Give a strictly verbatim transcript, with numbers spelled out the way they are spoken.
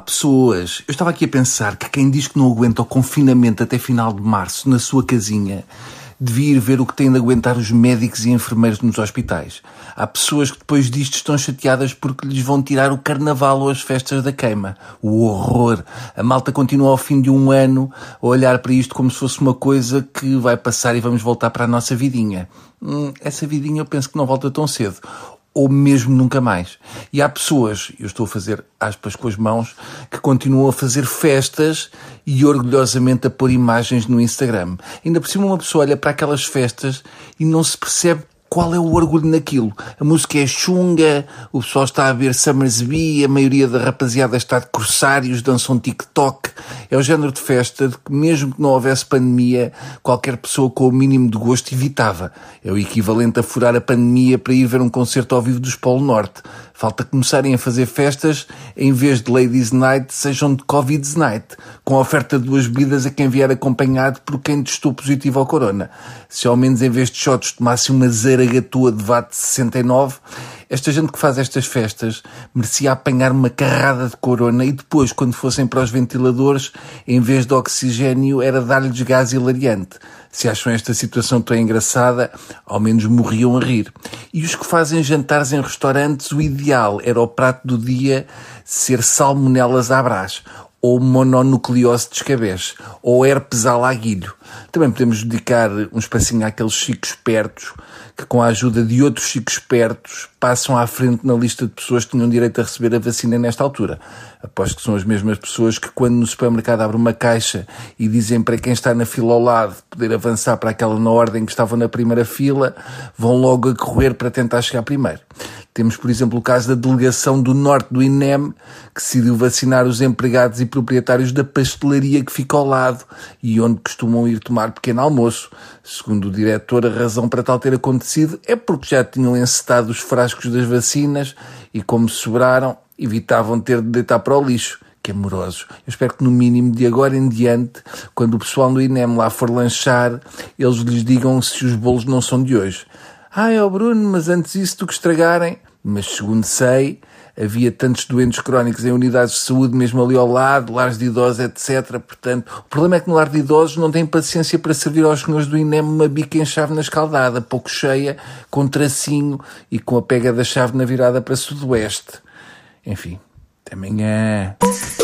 pessoas. Eu estava aqui a pensar que quem diz que não aguenta o confinamento até final de março na sua casinha devia ir ver o que tem de aguentar os médicos e enfermeiros nos hospitais. Há pessoas que depois disto estão chateadas porque lhes vão tirar o carnaval ou as festas da queima. O horror! A malta continua ao fim de um ano a olhar para isto como se fosse uma coisa que vai passar e vamos voltar para a nossa vidinha. Hum, essa vidinha eu penso que não volta tão cedo. Ou mesmo nunca mais. E há pessoas, eu estou a fazer aspas com as mãos, que continuam a fazer festas e orgulhosamente a pôr imagens no Instagram. Ainda por cima uma pessoa olha para aquelas festas e não se percebe qual é o orgulho naquilo. A música é chunga, o pessoal está a ver Summersby, a maioria da rapaziada está de corsários, dançam TikTok. É o género de festa de que, mesmo que não houvesse pandemia, qualquer pessoa com o mínimo de gosto evitava. É o equivalente a furar a pandemia para ir ver um concerto ao vivo dos Polo Norte. Falta começarem a fazer festas, em vez de Ladies Night, sejam de Covid's Night, com a oferta de duas bebidas a quem vier acompanhado por quem testou positivo ao corona. Se ao menos em vez de shots tomasse uma zaragatua de V A T sessenta e nove, esta gente que faz estas festas merecia apanhar uma carrada de corona e depois, quando fossem para os ventiladores, em vez de oxigênio, era dar-lhes gás hilariante. Se acham esta situação tão engraçada, ao menos morriam a rir. E os que fazem jantares em restaurantes, o ideal era o prato do dia ser salmonelas à brás, ou mononucleose de escabeche, ou herpes à laguilho. Também podemos dedicar um espacinho àqueles chicos espertos que, com a ajuda de outros chicos espertos, passam à frente na lista de pessoas que tinham direito a receber a vacina nesta altura. Aposto que são as mesmas pessoas que, quando no supermercado abrem uma caixa e dizem para quem está na fila ao lado poder avançar para aquela na ordem que estavam na primeira fila, vão logo a correr para tentar chegar primeiro. Temos, por exemplo, o caso da delegação do Norte do I N E M, que decidiu vacinar os empregados e proprietários da pastelaria que fica ao lado e onde costumam ir tomar pequeno almoço. Segundo o diretor, a razão para tal ter acontecido é porque já tinham encetado os frascos das vacinas e, como sobraram, evitavam ter de deitar para o lixo. Que amorosos. Eu espero que, no mínimo, de agora em diante, quando o pessoal do I N E M lá for lanchar, eles lhes digam se os bolos não são de hoje. Ah, é o Bruno, mas antes isso do que estragarem. Mas, segundo sei, havia tantos doentes crónicos em unidades de saúde, mesmo ali ao lado, lares de idosos, etcétera. Portanto, o problema é que no lar de idosos não têm paciência para servir aos senhores do I N E M uma bica em chave na escaldada, pouco cheia, com tracinho e com a pega da chave na virada para sudoeste. Enfim, até amanhã.